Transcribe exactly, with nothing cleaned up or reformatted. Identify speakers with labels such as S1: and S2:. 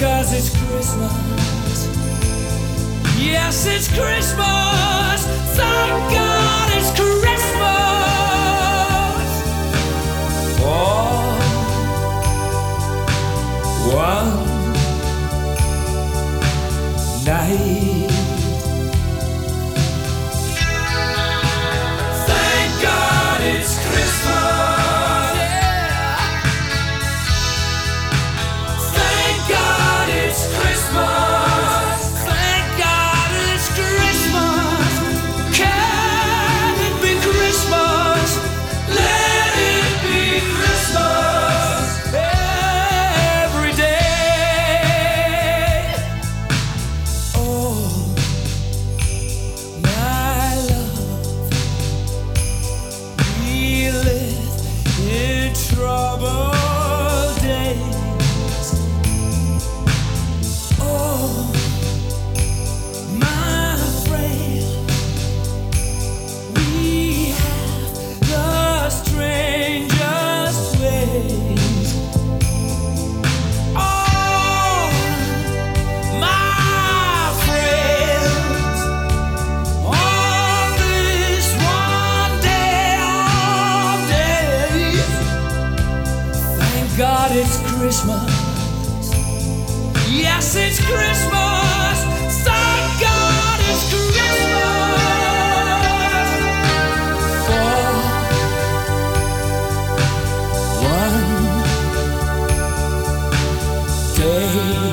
S1: 'cause it's Christmas. Yes, it's Christmas. Thank God it's Christmas. For one night. Thank God it's Christmas. Yeah. Thank God it's Christmas. Thank God it's Christmas. Can it be Christmas? Let it be Christmas every day. Oh, my love, we live in troubled days. Oh, my friend, we have the strangest ways. Oh, my friends, on this one day of days, thank God it's Christmas. Yes, it's Christmas. Thank God it's Christmas. For one day.